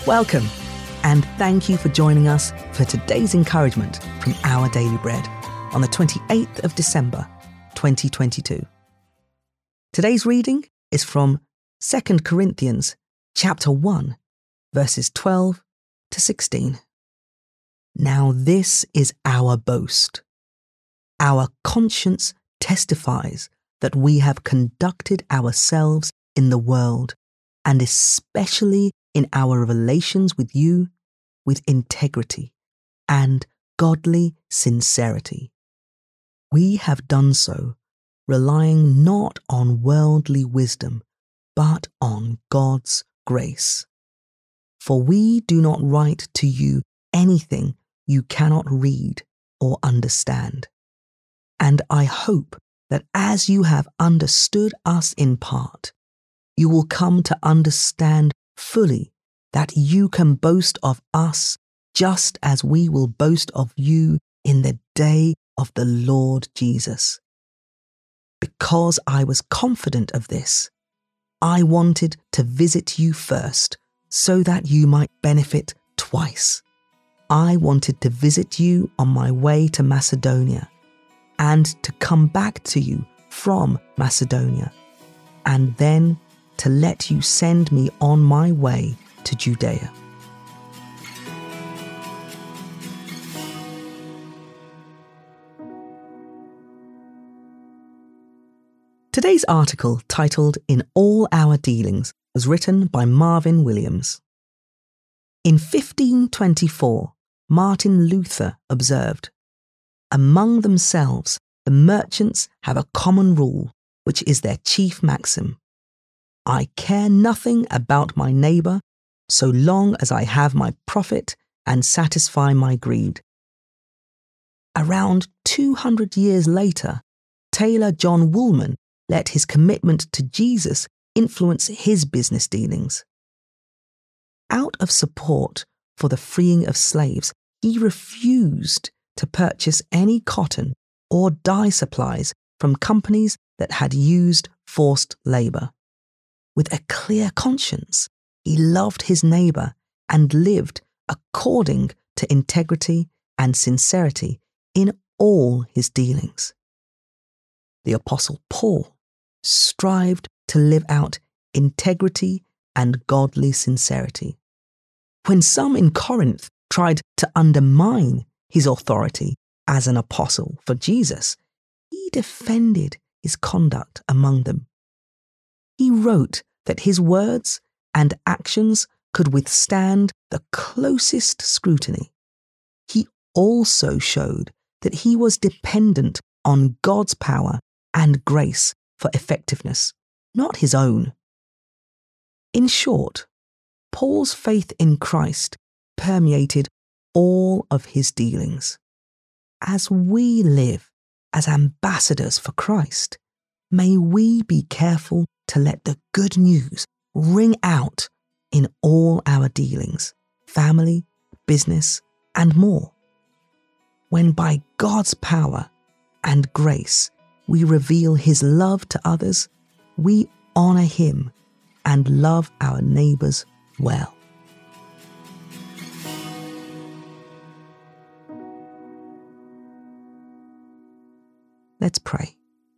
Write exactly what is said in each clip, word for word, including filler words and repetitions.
Welcome, and thank you for joining us for today's encouragement from Our Daily Bread on the twenty-eighth of December, twenty twenty-two. Today's reading is from Second Corinthians chapter one, verses twelve to sixteen. Now this is our boast. Our conscience testifies that we have conducted ourselves in the world, and especially in our relations with you, with integrity and godly sincerity. We have done so, relying not on worldly wisdom, but on God's grace. For we do not write to you anything you cannot read or understand. And I hope that as you have understood us in part, you will come to understand fully that you can boast of us just as we will boast of you in the day of the Lord Jesus. Because I was confident of this, I wanted to visit you first so that you might benefit twice. I wanted to visit you on my way to Macedonia and to come back to you from Macedonia, and then to let you send me on my way to Judea. Today's article, titled In All Our Dealings, was written by Marvin Williams. In fifteen twenty-four, Martin Luther observed, "Among themselves, the merchants have a common rule, which is their chief maxim. I care nothing about my neighbour so long as I have my profit and satisfy my greed." Around two hundred years later, Taylor John Woolman let his commitment to Jesus influence his business dealings. Out of support for the freeing of slaves, he refused to purchase any cotton or dye supplies from companies that had used forced labour. With a clear conscience, he loved his neighbour and lived according to integrity and sincerity in all his dealings. The Apostle Paul strived to live out integrity and godly sincerity. When some in Corinth tried to undermine his authority as an apostle for Jesus, he defended his conduct among them. He wrote that his words and actions could withstand the closest scrutiny. He also showed that he was dependent on God's power and grace for effectiveness, not his own. In short, Paul's faith in Christ permeated all of his dealings. As we live as ambassadors for Christ, may we be careful to let the good news ring out in all our dealings, family, business, and more. When by God's power and grace we reveal his love to others, we honour him and love our neighbours well. Let's pray.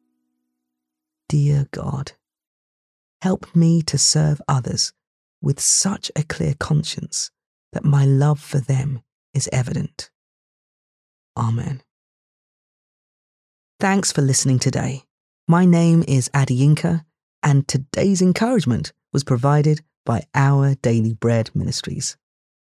Dear God, help me to serve others with such a clear conscience that my love for them is evident. Amen. Thanks for listening today. My name is Adiyinka, and today's encouragement was provided by Our Daily Bread Ministries.